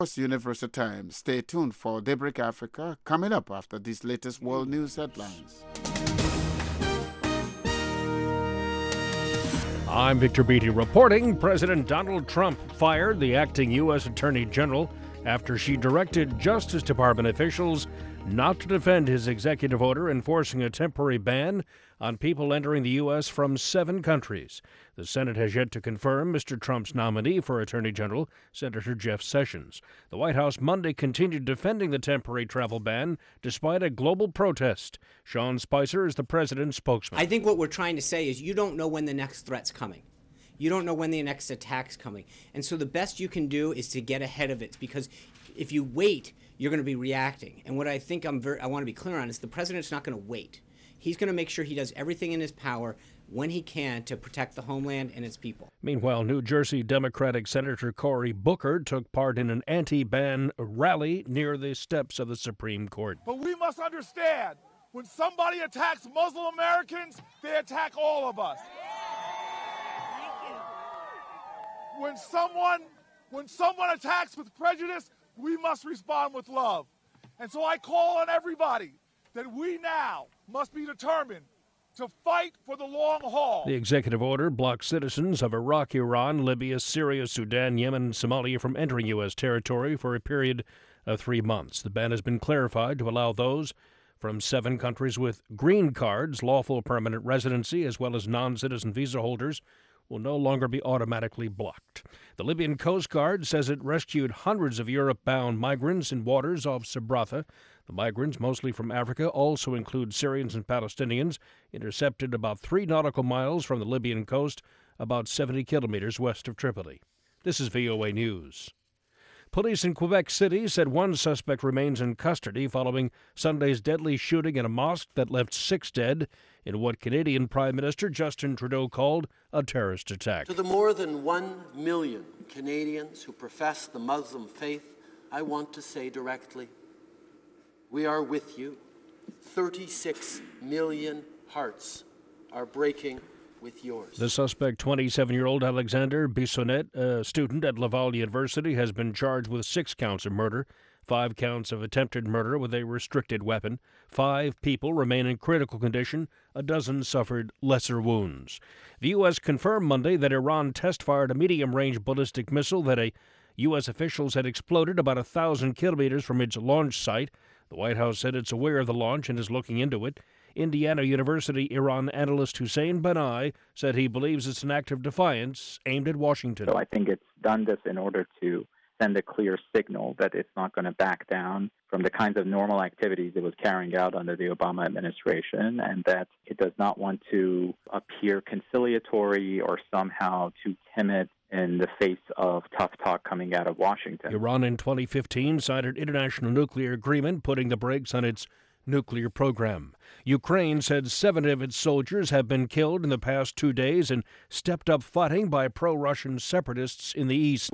Universal Time. Stay tuned for Daybreak Africa coming up after these latest world news headlines. I'm Victor Beatty reporting. President Donald Trump fired the acting U.S. Attorney General after she directed Justice Department officials not to defend his executive order enforcing a temporary ban on people entering the U.S. from 7 countries. The Senate has yet to confirm Mr. Trump's nominee for Attorney General, Senator Jeff Sessions. The White House Monday continued defending the temporary travel ban despite a global protest. Sean Spicer is the president's spokesman. I think what we're trying to say is you don't know when the next threat's coming. You don't know when the next attack's coming. And so the best you can do is to get ahead of it, because if you wait, you're going to be reacting. And what I think I want to be clear on is the president's not going to wait. He's going to make sure he does everything in his power when he can to protect the homeland and its people. Meanwhile, New Jersey Democratic Senator Cory Booker took part in an anti-ban rally near the steps of the Supreme Court. But we must understand, when somebody attacks Muslim Americans, they attack all of us. When someone attacks with prejudice, we must respond with love. And so I call on everybody that we now must be determined to fight for the long haul. The executive order blocks citizens of Iraq, Iran, Libya, Syria, Sudan, Yemen, and Somalia from entering U.S. territory for a period of 3 months. The ban has been clarified to allow those from 7 countries with green cards, lawful permanent residency, as well as non-citizen visa holders will no longer be automatically blocked. The Libyan Coast Guard says it rescued hundreds of Europe-bound migrants in waters off Sabratha. The migrants, mostly from Africa, also include Syrians and Palestinians, intercepted about 3 nautical miles from the Libyan coast, about 70 kilometers west of Tripoli. This is VOA News. Police in Quebec City said 1 suspect remains in custody following Sunday's deadly shooting in a mosque that left 6 dead in what Canadian Prime Minister Justin Trudeau called a terrorist attack. To the more than 1 million Canadians who profess the Muslim faith, I want to say directly, we are with you. 36 million hearts are breaking with yours. The suspect, 27-year-old Alexander Bissonnette, a student at Laval University, has been charged with 6 counts of murder, 5 counts of attempted murder with a restricted weapon. 5 people remain in critical condition. A dozen suffered lesser wounds. The U.S. confirmed Monday that Iran test-fired a medium-range ballistic missile that U.S. officials had exploded about 1,000 kilometers from its launch site. The White House said it's aware of the launch and is looking into it. Indiana University Iran analyst Hussein Banai said he believes it's an act of defiance aimed at Washington. So I think it's done this in order to send a clear signal that it's not going to back down from the kinds of normal activities it was carrying out under the Obama administration, and that it does not want to appear conciliatory or somehow too timid in the face of tough talk coming out of Washington. Iran in 2015 signed an international nuclear agreement putting the brakes on its nuclear program. Ukraine said 7 of its soldiers have been killed in the past 2 days in stepped-up fighting by pro-Russian separatists in the east.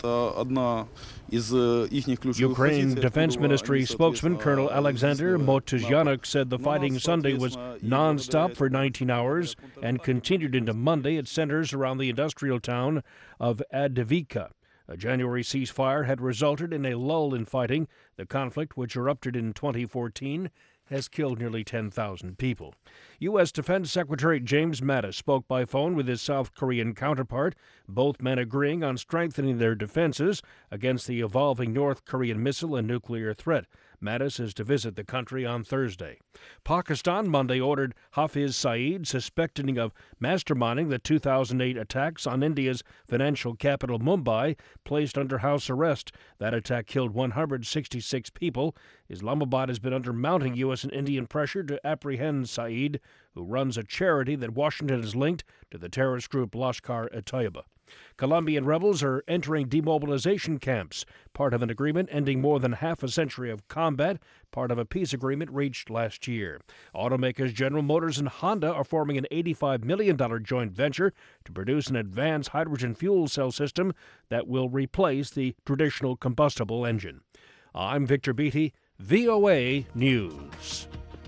Ukraine Defense Ministry spokesman Colonel Alexander Motuzyanuk said the fighting Sunday was non-stop for 19 hours and continued into Monday at centers around the industrial town of Avdiivka. A January ceasefire had resulted in a lull in fighting. The conflict, which erupted in 2014, has killed nearly 10,000 people. U.S. Defense Secretary James Mattis spoke by phone with his South Korean counterpart, both men agreeing on strengthening their defenses against the evolving North Korean missile and nuclear threat. Mattis is to visit the country on Thursday. Pakistan Monday ordered Hafiz Saeed, suspected of masterminding the 2008 attacks on India's financial capital Mumbai, placed under house arrest. That attack killed 166 people. Islamabad has been under mounting U.S. and Indian pressure to apprehend Saeed, who runs a charity that Washington has linked to the terrorist group Lashkar-e-Taiba. Colombian rebels are entering demobilization camps, part of an agreement ending more than half a century of combat, part of a peace agreement reached last year. Automakers General Motors and Honda are forming an $85 million joint venture to produce an advanced hydrogen fuel cell system that will replace the traditional combustible engine. I'm Victor Beatty, VOA News.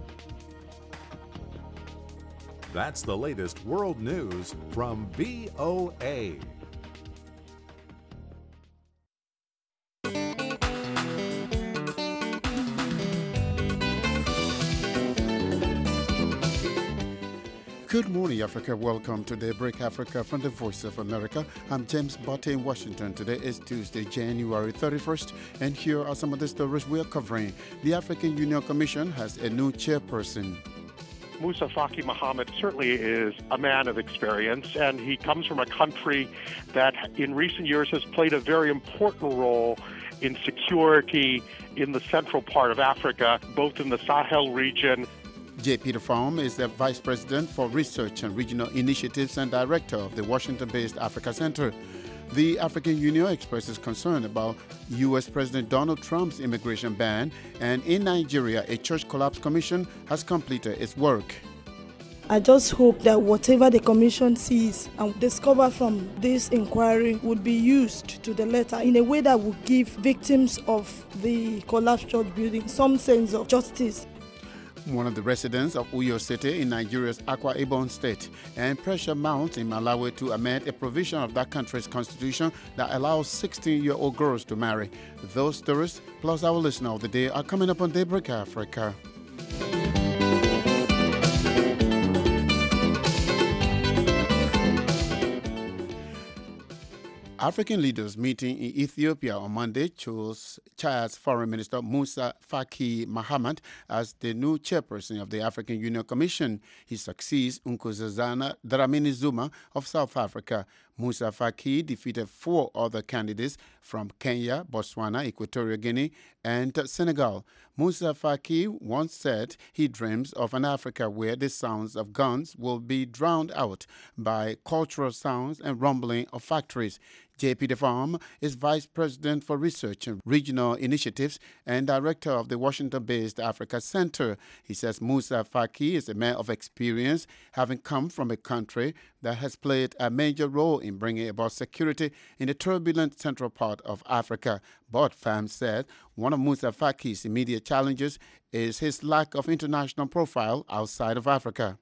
That's the latest world news from VOA. Good morning, Africa. Welcome to Daybreak Africa from the Voice of America. I'm James Botte in Washington. Today is Tuesday, January 31st, and here are some of the stories we are covering. The African Union Commission has a new chairperson. Moussa Faki Mahamat certainly is a man of experience, and he comes from a country that in recent years has played a very important role in security in the central part of Africa, both in the Sahel region. J. Peter Pham is the Vice President for Research and Regional Initiatives and Director of the Washington-based Africa Center. The African Union expresses concern about U.S. President Donald Trump's immigration ban, and in Nigeria, a church collapse commission has completed its work. I just hope that whatever the commission sees and discover from this inquiry would be used to the letter in a way that would give victims of the collapsed church building some sense of justice. One of the residents of Uyo City in Nigeria's Akwa Ibom state, and pressure mounts in Malawi to amend a provision of that country's constitution that allows 16-year-old girls to marry. Those stories, plus our listener of the day, are coming up on Daybreak Africa. African leaders meeting in Ethiopia on Monday chose Chad's Foreign Minister Moussa Faki Mahamat as the new chairperson of the African Union Commission. He succeeds Nkosazana Dlamini Zuma of South Africa. Moussa Faki defeated 4 other candidates from Kenya, Botswana, Equatorial Guinea, and Senegal. Moussa Faki once said he dreams of an Africa where the sounds of guns will be drowned out by cultural sounds and rumbling of factories. J. Peter Pham is Vice President for Research and Regional Initiatives and Director of the Washington-based Africa Center. He says Moussa Faki is a man of experience, having come from a country that has played a major role in bringing about security in the turbulent central part of Africa. But Pham said one of Moussa Faki's immediate challenges is his lack of international profile outside of Africa.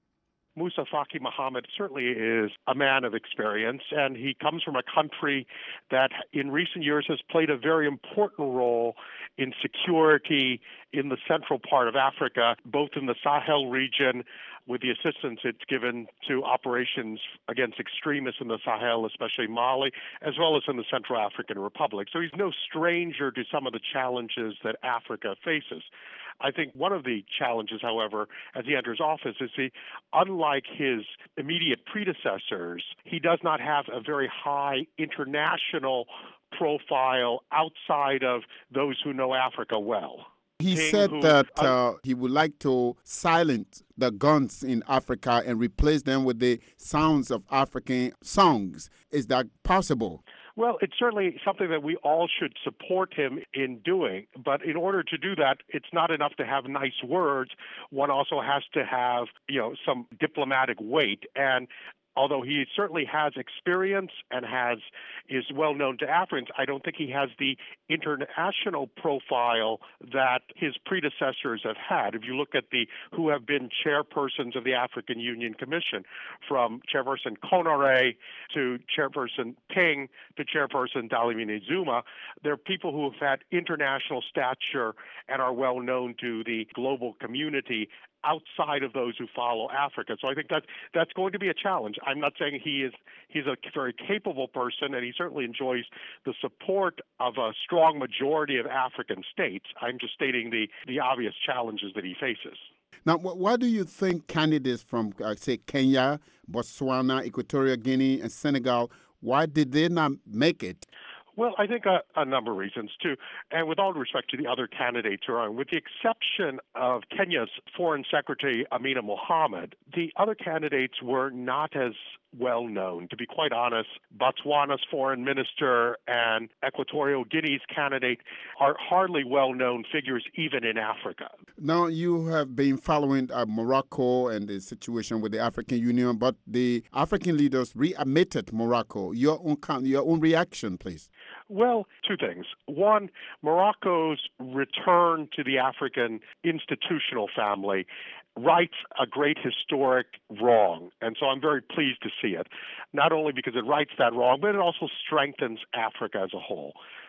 Moussa Faki Mahamat certainly is a man of experience, and he comes from a country that in recent years has played a very important role in security in the central part of Africa, both in the Sahel region with the assistance it's given to operations against extremists in the Sahel, especially Mali, as well as in the Central African Republic. So he's no stranger to some of the challenges that Africa faces. I think one of the challenges, however, as he enters office is unlike his immediate predecessors, he does not have a very high international profile outside of those who know Africa well. He said that he would like to silence the guns in Africa and replace them with the sounds of African songs. Is that possible? Well, it's certainly something that we all should support him in doing. But in order to do that, it's not enough to have nice words. One also has to have, some diplomatic weight. And although he certainly has experience and is well known to Africans, I don't think he has the international profile that his predecessors have had. If you look at who have been chairpersons of the African Union Commission, from Chairperson Konaré to Chairperson Ping to Chairperson Dlamini Zuma, they're people who have had international stature and are well known to the global community outside of those who follow Africa. So I think that's going to be a challenge. I'm not saying he's a very capable person, and he certainly enjoys the support of a strong majority of African states. I'm just stating the obvious challenges that he faces. Now, why do you think candidates from, say, Kenya, Botswana, Equatorial Guinea, and Senegal, why did they not make it? Well, I think a number of reasons, too. And with all respect to the other candidates who are on, with the exception of Kenya's Foreign Secretary Amina Mohammed, the other candidates were not as well known. To be quite honest, Botswana's foreign minister and Equatorial Guinea's candidate are hardly well-known figures even in Africa. Now, you have been following Morocco and the situation with the African Union, but the African leaders readmitted Morocco. Your own reaction, please. Well, two things. One, Morocco's return to the African institutional family rights a great historic wrong. And so I'm very pleased to see it, not only because it rights that wrong, but it also strengthens Africa as a whole.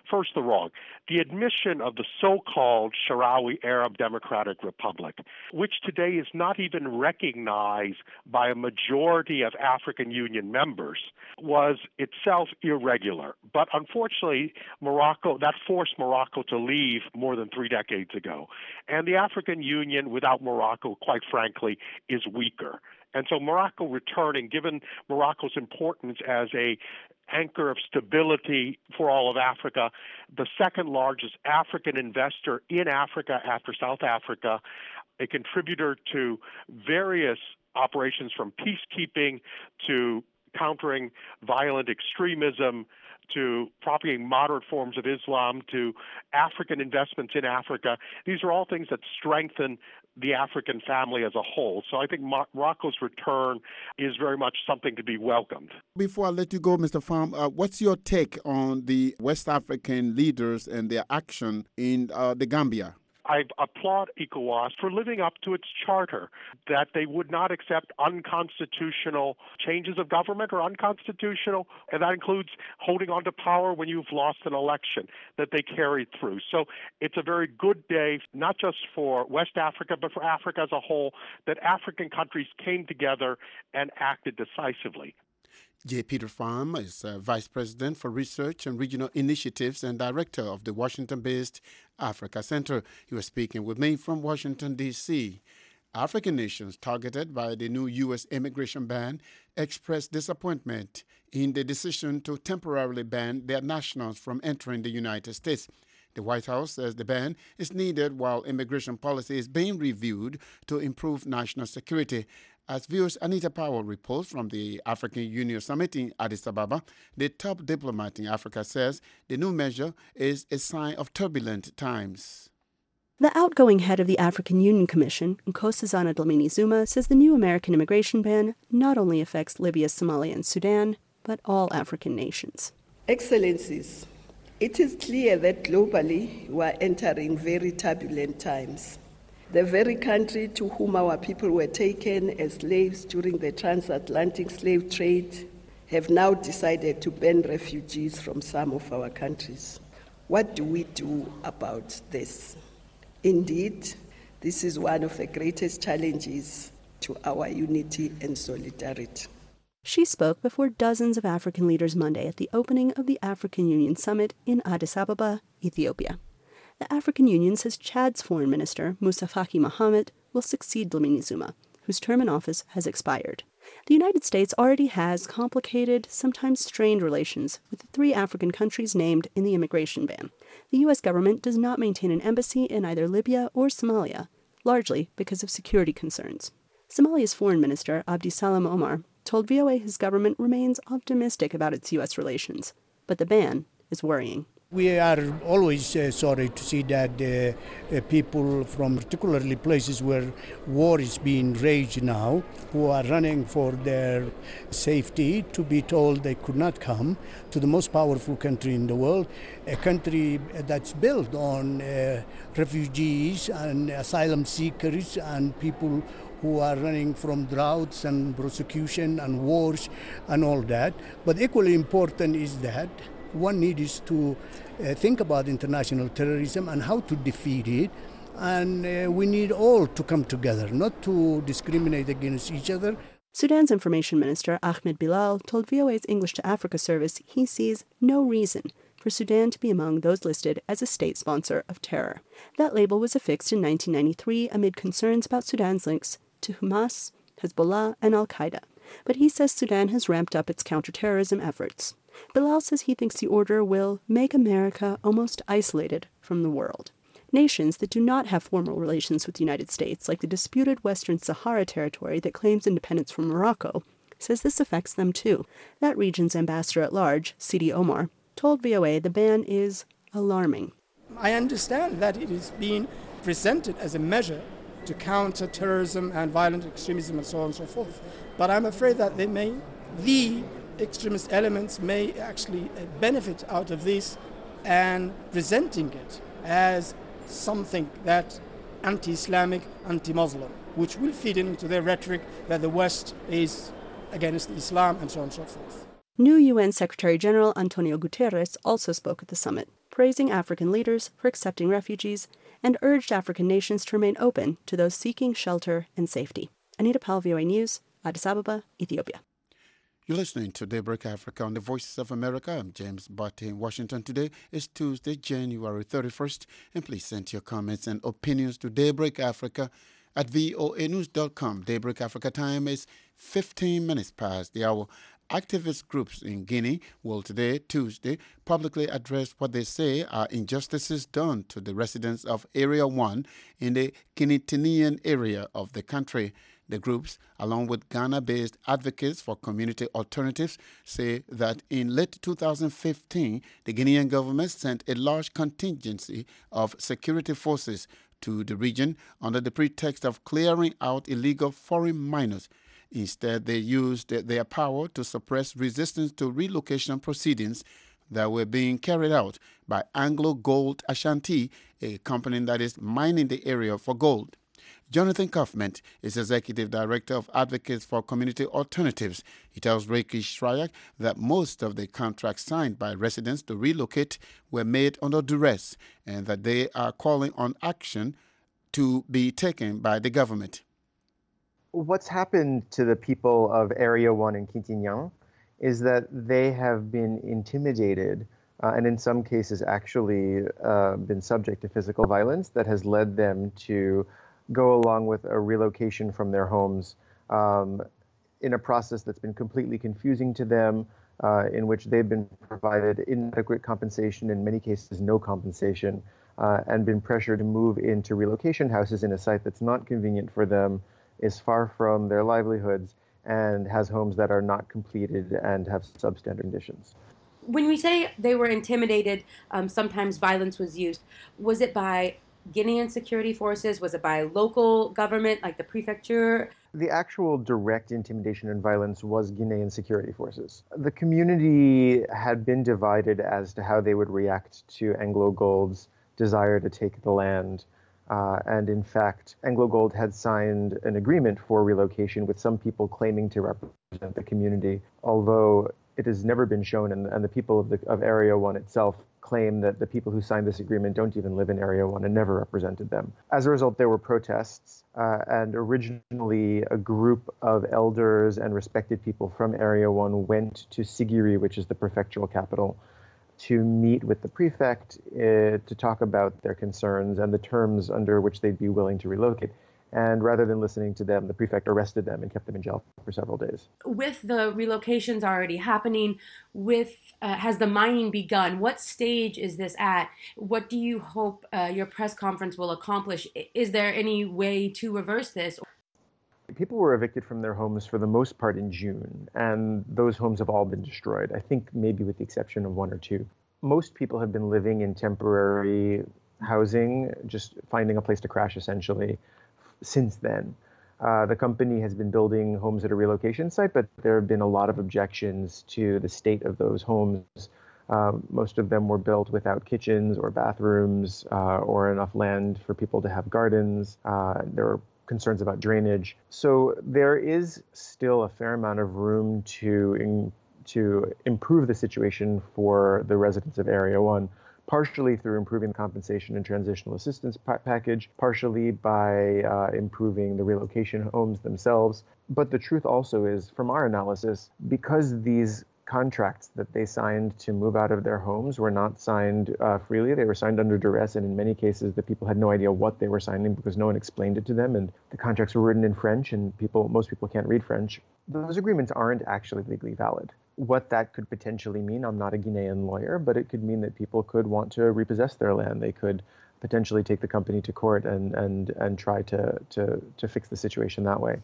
First, the wrong. The admission of the so-called Sahrawi Arab Democratic Republic, which today is not even recognized by a majority of African Union members, was itself irregular. But unfortunately, that forced Morocco to leave more than 3 decades ago. And the African Union without Morocco, quite frankly, is weaker. And so Morocco returning, given Morocco's importance as a anchor of stability for all of Africa, the second largest African investor in Africa after South Africa, a contributor to various operations from peacekeeping to countering violent extremism, to propagating moderate forms of Islam, to African investments in Africa. These are all things that strengthen the African family as a whole. So I think Morocco's return is very much something to be welcomed. Before I let you go, Mr. Pham, what's your take on the West African leaders and their action in the Gambia? I applaud ECOWAS for living up to its charter, that they would not accept unconstitutional changes of government or unconstitutional, and that includes holding on to power when you've lost an election, that they carried through. So it's a very good day, not just for West Africa, but for Africa as a whole, that African countries came together and acted decisively. J. Peter Pham is Vice President for Research and Regional Initiatives and Director of the Washington-based Africa Center. He was speaking with me from Washington, D.C. African nations targeted by the new U.S. immigration ban expressed disappointment in the decision to temporarily ban their nationals from entering the United States. The White House says the ban is needed while immigration policy is being reviewed to improve national security. As viewers Anita Powell reports from the African Union Summit in Addis Ababa, the top diplomat in Africa says the new measure is a sign of turbulent times. The outgoing head of the African Union Commission, Nkosazana Dlamini-Zuma, says the new American immigration ban not only affects Libya, Somalia, and Sudan, but all African nations. Excellencies, it is clear that globally we are entering very turbulent times. The very country to whom our people were taken as slaves during the transatlantic slave trade have now decided to ban refugees from some of our countries. What do we do about this? Indeed, this is one of the greatest challenges to our unity and solidarity. She spoke before dozens of African leaders Monday at the opening of the African Union Summit in Addis Ababa, Ethiopia. The African Union says Chad's foreign minister, Moussa Faki Mahamat, will succeed Dlamini-Zuma, whose term in office has expired. The United States already has complicated, sometimes strained relations with the 3 African countries named in the immigration ban. The U.S. government does not maintain an embassy in either Libya or Somalia, largely because of security concerns. Somalia's foreign minister, Abdisalam Omar, told VOA his government remains optimistic about its U.S. relations, but the ban is worrying. We are always sorry to see that people from particularly places where war is being raged now, who are running for their safety, to be told they could not come to the most powerful country in the world, a country that's built on refugees and asylum seekers and people who are running from droughts and persecution and wars and all that. But equally important is that one needs to think about international terrorism and how to defeat it. And we need all to come together, not to discriminate against each other. Sudan's Information Minister Ahmed Bilal told VOA's English to Africa service he sees no reason for Sudan to be among those listed as a state sponsor of terror. That label was affixed in 1993 amid concerns about Sudan's links to Hamas, Hezbollah, and al-Qaeda. But he says Sudan has ramped up its counterterrorism efforts. Bilal says he thinks the order will make America almost isolated from the world. Nations that do not have formal relations with the United States, like the disputed Western Sahara territory that claims independence from Morocco, says this affects them too. That region's ambassador-at-large, Sidi Omar, told VOA the ban is alarming. I understand that it is being presented as a measure to counter terrorism and violent extremism and so on and so forth. But I'm afraid that the extremist elements may actually benefit out of this and presenting it as something that anti-Islamic, anti-Muslim, which will feed into their rhetoric that the West is against Islam and so on and so forth. New UN Secretary General Antonio Guterres also spoke at the summit. praising African leaders for accepting refugees and urged African nations to remain open to those seeking shelter and safety. Anita Powell, VOA News, Addis Ababa, Ethiopia. You're listening to Daybreak Africa on the Voices of America. I'm James Barty in Washington. Today is Tuesday, January 31st. And please send your comments and opinions to Daybreak Africa at voanews.com. Daybreak Africa time is 15 minutes past the hour. Activist groups in Guinea will today, Tuesday, publicly address what they say are injustices done to the residents of Area 1 in the Guinea-Tinian area of the country. The groups, along with Ghana-based advocates for community alternatives, say that in late 2015, the Guinean government sent a large contingency of security forces to the region under the pretext of clearing out illegal foreign miners. Instead, they used their power to suppress resistance to relocation proceedings that were being carried out by Anglo Gold Ashanti, a company that is mining the area for gold. Jonathan Kaufman is Executive Director of Advocates for Community Alternatives. He tells Ricky Shryak that most of the contracts signed by residents to relocate were made under duress and that they are calling on action to be taken by the government. What's happened to the people of Area 1 in Quintignan is that they have been intimidated and in some cases actually been subject to physical violence that has led them to go along with a relocation from their homes in a process that's been completely confusing to them, in which they've been provided inadequate compensation, in many cases no compensation, and been pressured to move into relocation houses in a site that's not convenient for them, is far from their livelihoods, and has homes that are not completed and have substandard conditions. When we say they were intimidated, sometimes violence was used. Was it by Guinean security forces? Was it by local government, like the prefecture? The actual direct intimidation and violence was Guinean security forces. The community had been divided as to how they would react to Anglo Gold's desire to take the land. And in fact, Anglo Gold had signed an agreement for relocation with some people claiming to represent the community, although it has never been shown, and the people of Area 1 itself claim that the people who signed this agreement don't even live in Area 1 and never represented them. As a result, there were protests, and originally a group of elders and respected people from Area 1 went to Sigiri, which is the prefectural capital, to meet with the prefect to talk about their concerns and the terms under which they'd be willing to relocate. And rather than listening to them, the prefect arrested them and kept them in jail for several days. With the relocations already happening, has the mining begun? What stage is this at? What do you hope your press conference will accomplish? Is there any way to reverse this? People were evicted from their homes for the most part in June, and those homes have all been destroyed, I think maybe with the exception of one or two. Most people have been living in temporary housing, just finding a place to crash essentially, since then. The company has been building homes at a relocation site, but there have been a lot of objections to the state of those homes. Most of them were built without kitchens or bathrooms or enough land for people to have gardens. There were concerns about drainage. So there is still a fair amount of room to improve the situation for the residents of Area 1. Partially through improving the compensation and transitional assistance package, partially by improving the relocation homes themselves. But the truth also is, from our analysis, because these contracts that they signed to move out of their homes were not signed freely, they were signed under duress, and in many cases the people had no idea what they were signing because no one explained it to them, and the contracts were written in French, and most people can't read French. Those agreements aren't actually legally valid. What that could potentially mean, I'm not a Guinean lawyer, but it could mean that people could want to repossess their land. They could potentially take the company to court and try to fix the situation that way.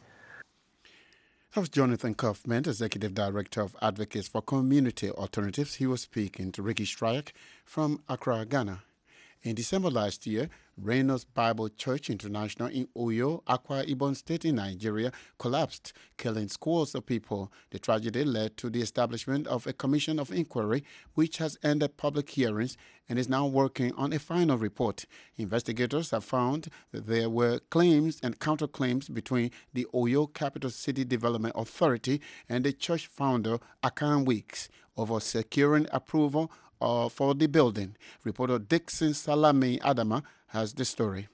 That was Jonathan Kaufman, Executive Director of Advocates for Community Alternatives. He was speaking to Ricky Shryak from Accra, Ghana. In December last year, Reynolds Bible Church International in Uyo, Akwa Ibom State in Nigeria, collapsed, killing scores of people. The tragedy led to the establishment of a commission of inquiry, which has ended public hearings and is now working on a final report. Investigators have found that there were claims and counterclaims between the Uyo Capital City Development Authority and the church founder, Akan Weeks, over securing approval for the building. Reporter Dixon Salami Adama has the story.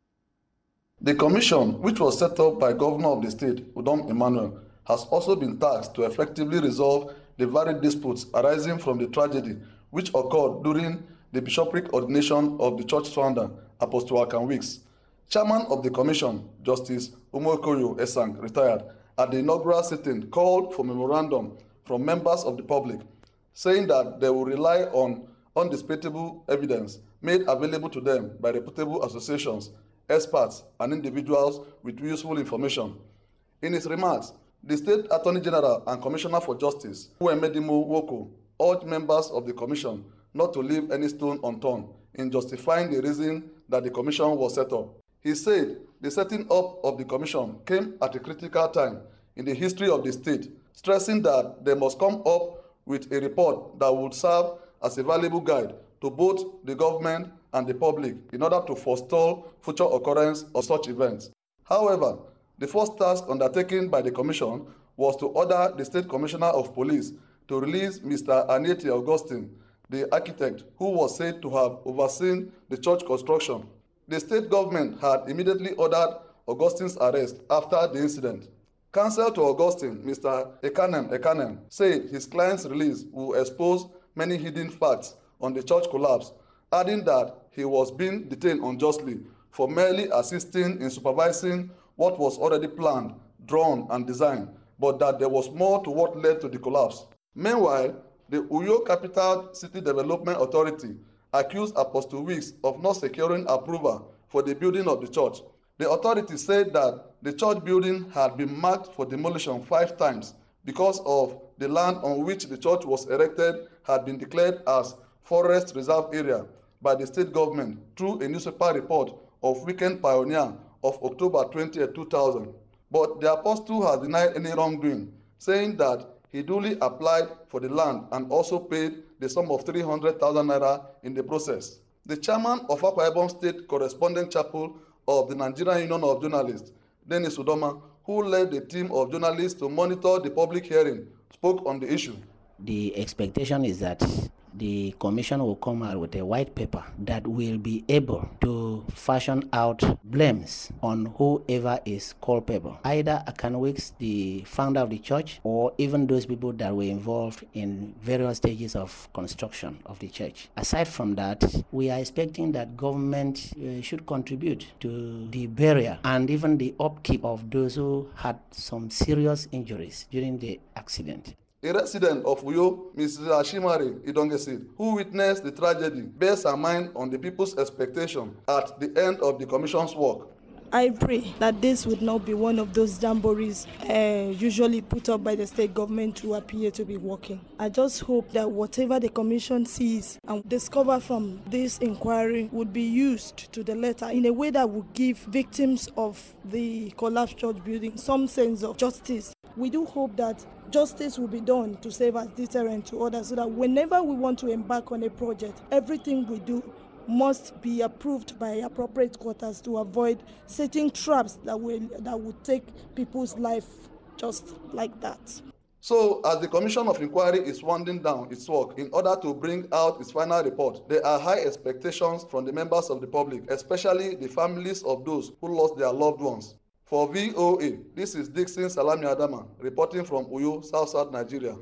The commission, which was set up by Governor of the state, Udom Emmanuel, has also been tasked to effectively resolve the varied disputes arising from the tragedy which occurred during the bishopric ordination of the church founder, Apostle Akan Weeks. Chairman of the commission, Justice Umokoyo Esang, retired, at the inaugural sitting called for memorandum from members of the public, saying that they will rely on undisputable evidence made available to them by reputable associations, experts, and individuals with useful information. In his remarks, the State Attorney General and Commissioner for Justice, Uwemedimo Woko, urged members of the Commission not to leave any stone unturned in justifying the reason that the Commission was set up. He said the setting up of the Commission came at a critical time in the history of the state, stressing that they must come up with a report that would serve as a valuable guide to both the government and the public in order to forestall future occurrence of such events. However, the first task undertaken by the Commission was to order the State Commissioner of Police to release Mr. Aneti Augustine, the architect who was said to have overseen the church construction. The state government had immediately ordered Augustine's arrest after the incident. Counsel to Augustine, Mr. Ekanem, said his client's release will expose many hidden facts on the church collapse, adding that he was being detained unjustly for merely assisting in supervising what was already planned, drawn, and designed, but that there was more to what led to the collapse. Meanwhile, the Uyo Capital City Development Authority accused Apostle Weeks of not securing approval for the building of the church. The authority said that the church building had been marked for demolition 5 times because of the land on which the church was erected had been declared as Forest Reserve Area by the state government through a newspaper report of Weekend Pioneer of October 20, 2000. But the apostle has denied any wrongdoing, saying that he duly applied for the land and also paid the sum of 300,000 naira in the process. The chairman of Akwa Ibom State Correspondent Chapel of the Nigerian Union of Journalists, Dennis Udoma, who led the team of journalists to monitor the public hearing, spoke on the issue. The expectation is that the commission will come out with a white paper that will be able to fashion out blames on whoever is culpable, either Akan Weeks, the founder of the church, or even those people that were involved in various stages of construction of the church. Aside from that, we are expecting that government should contribute to the burial and even the upkeep of those who had some serious injuries during the accident. A resident of Uyo, Mrs. Ashimari Idongesid, who witnessed the tragedy, bears her mind on the people's expectation at the end of the commission's work. I pray that this would not be one of those jamborees usually put up by the state government to appear to be working. I just hope that whatever the commission sees and discover from this inquiry would be used to the letter in a way that would give victims of the collapsed church building some sense of justice. We do hope that justice will be done to serve as deterrent to others so that whenever we want to embark on a project, everything we do must be approved by appropriate quarters to avoid setting traps that would take people's life just like that. So, as the Commission of Inquiry is winding down its work in order to bring out its final report, there are high expectations from the members of the public, especially the families of those who lost their loved ones. For VOA, this is Dixon Salami Adama, reporting from Uyo, South Nigeria.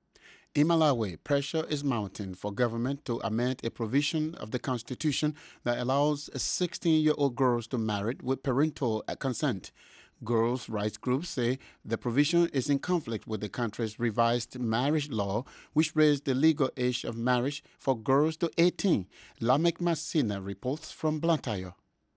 In Malawi, pressure is mounting for government to amend a provision of the constitution that allows 16-year-old girls to marry with parental consent. Girls' rights groups say the provision is in conflict with the country's revised marriage law, which raised the legal age of marriage for girls to 18. Lamek Masina reports from Blantyre.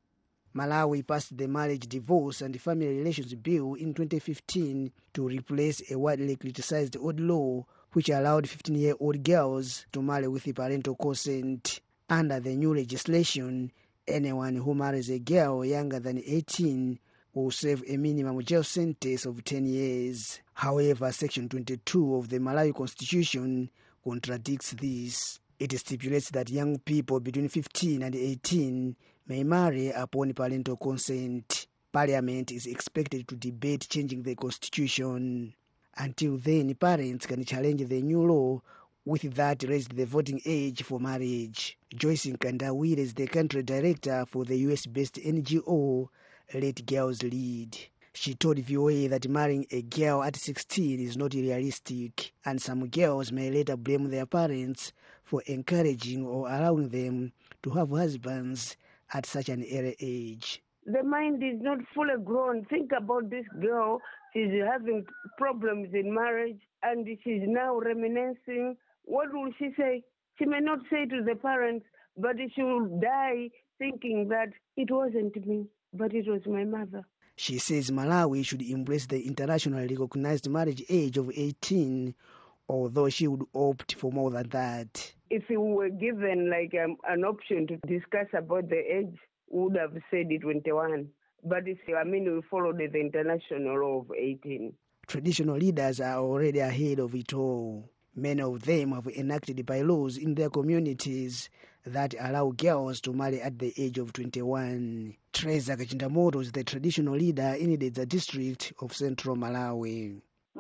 Malawi passed the Marriage, Divorce and Family Relations Bill in 2015 to replace a widely criticized old law which allowed 15-year-old girls to marry with parental consent. Under the new legislation, anyone who marries a girl younger than 18 will serve a minimum jail sentence of 10 years. However, Section 22 of the Malawi Constitution contradicts this. It stipulates that young people between 15 and 18 may marry upon parental consent. Parliament is expected to debate changing the constitution. Until then, parents can challenge the new law With that, raised the voting age for marriage. Joyce Nkandawire is the country director for the US-based NGO Let Girls Lead. She told VOA that marrying a girl at 16 is not realistic, and some girls may later blame their parents for encouraging or allowing them to have husbands at such an early age. The mind is not fully grown. Think about this girl. She's having problems in marriage, and she's now reminiscing. What will she say? She may not say to the parents, but she will die thinking that it wasn't me, but it was my mother. She says Malawi should embrace the internationally recognized marriage age of 18, although she would opt for more than that. If we were given like an option to discuss about the age, we would have said 21. But we followed the international law of 18. Traditional leaders are already ahead of it all. Many of them have enacted bylaws in their communities that allow girls to marry at the age of 21. Teresa Kachindamoto is the traditional leader in the district of Central Malawi.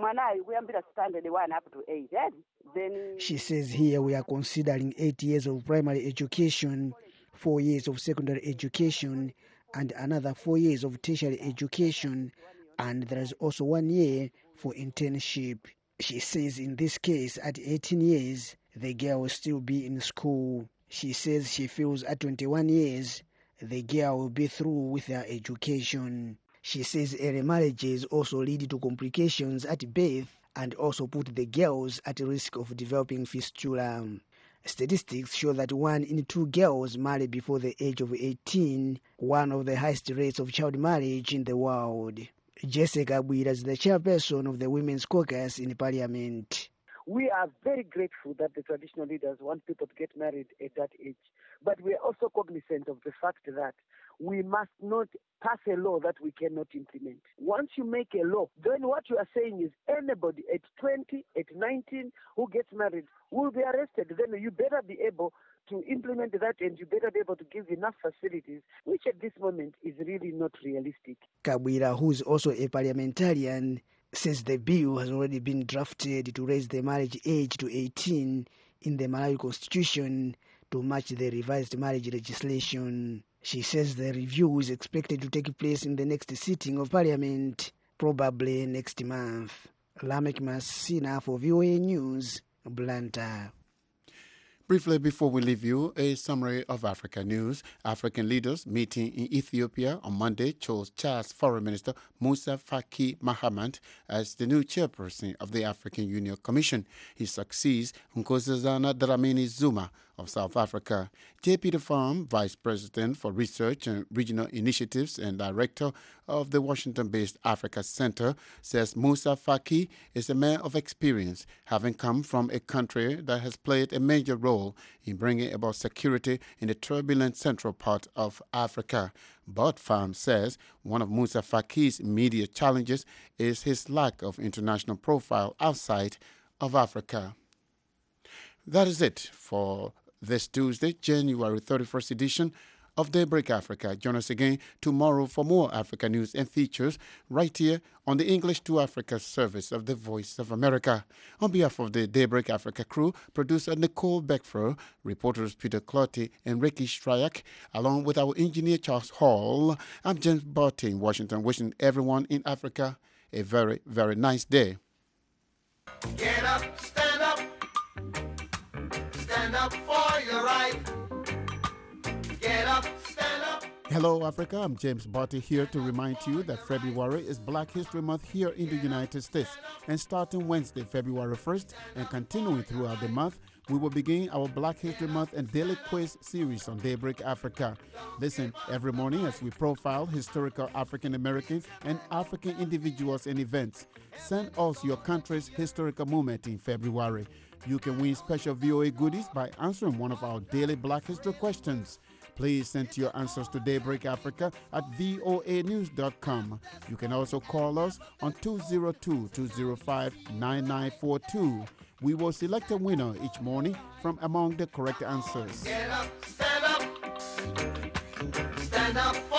She says here we are considering 8 years of primary education, 4 years of secondary education, and another 4 years of tertiary education, and there is also 1 year for internship. She says in this case, at 18 years, the girl will still be in school. She says she feels at 21 years, the girl will be through with her education. She says early marriages also lead to complications at birth and also put the girls at risk of developing fistula. Statistics show that 1 in 2 girls marry before the age of 18, one of the highest rates of child marriage in the world. Jessica Bwira is the chairperson of the Women's Caucus in Parliament. We are very grateful that the traditional leaders want people to get married at that age. But we are also cognizant of the fact that we must not pass a law that we cannot implement. Once you make a law, then what you are saying is anybody at 20, at 19 who gets married will be arrested. Then you better be able to implement that, and you better be able to give enough facilities, which at this moment is really not realistic. Kabwira, who is also a parliamentarian, says the bill has already been drafted to raise the marriage age to 18 in the Malawi Constitution to match the revised marriage legislation. She says the review is expected to take place in the next sitting of Parliament, probably next month. Lamek Masina for VOA News, Blantyre. Briefly before we leave you, a summary of Africa news. African leaders meeting in Ethiopia on Monday chose Chad's Foreign Minister Moussa Faki Mahamat as the new chairperson of the African Union Commission. He succeeds Nkosazana Dlamini Zuma of South Africa. J.P. DeFarm, Vice President for Research and Regional Initiatives and Director of the Washington-based Africa Center, says Moussa Faki is a man of experience, having come from a country that has played a major role in bringing about security in the turbulent central part of Africa. But Farm says one of Moussa Faki's immediate challenges is his lack of international profile outside of Africa. That is it for this Tuesday, January 31st edition of Daybreak Africa. Join us again tomorrow for more Africa news and features right here on the English to Africa service of the Voice of America. On behalf of the Daybreak Africa crew, producer Nicole Beckford, reporters Peter Clotty and Ricky Stryak, along with our engineer Charles Hall, I'm James Barty in Washington, wishing everyone in Africa a very, very nice day. Get up, stand up. Stand up for your right. Get up, stand up. Hello, Africa. I'm James Barty here to remind you that February is Black History Month here in the United States. And starting Wednesday, February 1st, and continuing throughout the month, we will begin our Black History Month and Daily Quiz series on Daybreak Africa. Listen every morning as we profile historical African Americans and African individuals and events. Send us your country's historical moment in February. You can win special VOA goodies by answering one of our daily Black History questions. Please send your answers to Daybreak Africa at voanews.com. You can also call us on 202-205-9942. We will select a winner each morning from among the correct answers. Get up, stand up. Stand up.